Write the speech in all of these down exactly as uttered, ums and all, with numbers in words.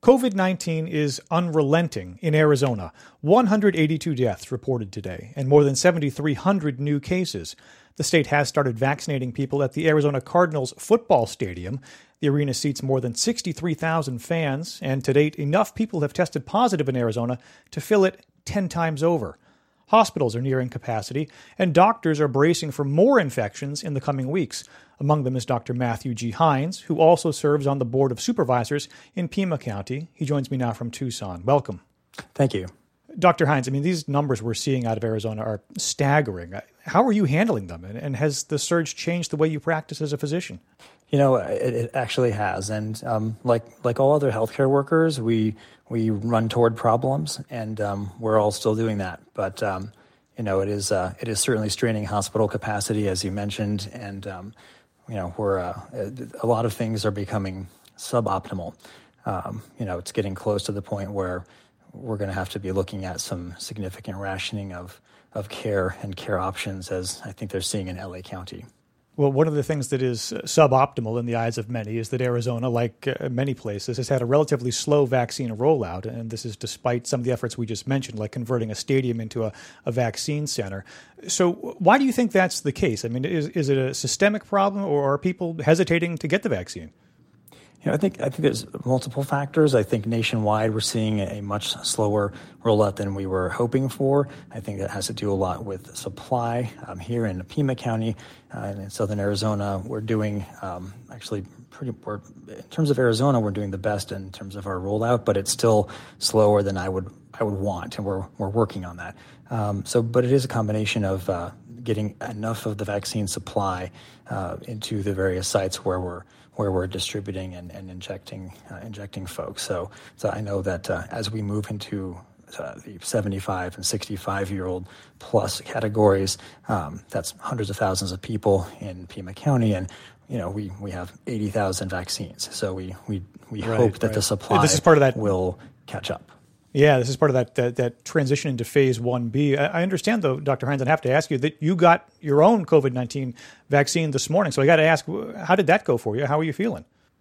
COVID nineteen is unrelenting in Arizona. one hundred eighty-two deaths reported today and more than seven thousand three hundred new cases. The state has started vaccinating people at the Arizona Cardinals football stadium. The arena seats more than sixty-three thousand fans, and to date, enough people have tested positive in Arizona to fill it ten times over. Hospitals are nearing capacity, and doctors are bracing for more infections in the coming weeks. Among them is Doctor Matthew G. Hines, who also serves on the Board of Supervisors in Pima County. He joins me now from Tucson. Welcome. Thank you. Doctor Hines, I mean, these numbers we're seeing out of Arizona are staggering. How are you handling them? And has the surge changed the way you practice as a physician? You know, it, it actually has. And um, like like all other healthcare workers, we we run toward problems, and um, we're all still doing that. But, um, you know, it is uh, it is certainly straining hospital capacity, as you mentioned. And, um, you know, we're uh, a lot of things are becoming suboptimal. Um, you know, it's getting close to the point where we're going to have to be looking at some significant rationing of, of care and care options, as I think they're seeing in L A County. Well, one of the things that is suboptimal in the eyes of many is that Arizona, like uh, many places, has had a relatively slow vaccine rollout. And this is despite some of the efforts we just mentioned, like converting a stadium into a, a vaccine center. So why do you think that's the case? I mean, is, is it a systemic problem, or are people hesitating to get the vaccine? You know, I think I think there's multiple factors. I think nationwide we're seeing a much slower rollout than we were hoping for. I think that has to do a lot with supply. Um, here in Pima County uh, and in southern Arizona, we're doing um, actually pretty. We're, in terms of Arizona, we're doing the best in terms of our rollout, but it's still slower than I would I would want, and we're we're working on that. Um, so, but it is a combination of uh, getting enough of the vaccine supply uh, into the various sites where we're where we're distributing and, and injecting uh, injecting folks. So, so I know that uh, as we move into uh, the seventy-five and sixty-five year old plus categories, um, that's hundreds of thousands of people in Pima County, and you know we, we have eighty thousand vaccines. So we we, we right, hope that right. the supply this is part of that. will catch up. Yeah, this is part of that, that that transition into phase one B. I, I understand, though, Doctor Hines, I have to ask you that you got your own COVID nineteen vaccine this morning. So I got to ask, how did that go for you? How are you feeling?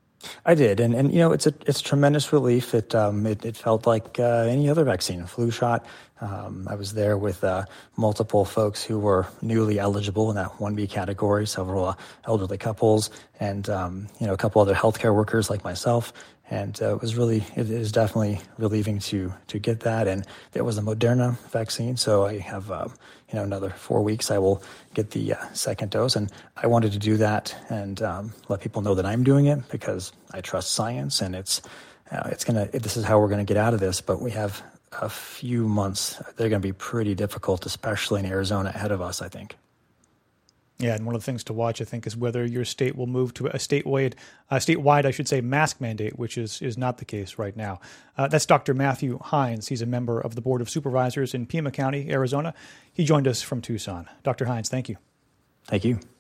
I did, and, and you know it's a it's a tremendous relief. It um it, it felt like uh, any other vaccine, a flu shot. Um, I was there with uh, multiple folks who were newly eligible in that one B category, several uh, elderly couples, and um, you know a couple other healthcare workers like myself. And uh, it was really, it is definitely relieving to to get that. And there was a Moderna vaccine, so I have, uh, you know, another four weeks I will get the uh, second dose. And I wanted to do that and um, let people know that I'm doing it because I trust science, and it's uh, it's gonna. This is how we're gonna get out of this. But we have a few months. They're gonna be pretty difficult, especially in Arizona, ahead of us, I think. Yeah, and one of the things to watch, I think, is whether your state will move to a statewide, uh, statewide, I should say, mask mandate, which is is not the case right now. Uh, that's Doctor Matthew Hines. He's a member of the Board of Supervisors in Pima County, Arizona. He joined us from Tucson. Doctor Hines, thank you. Thank you.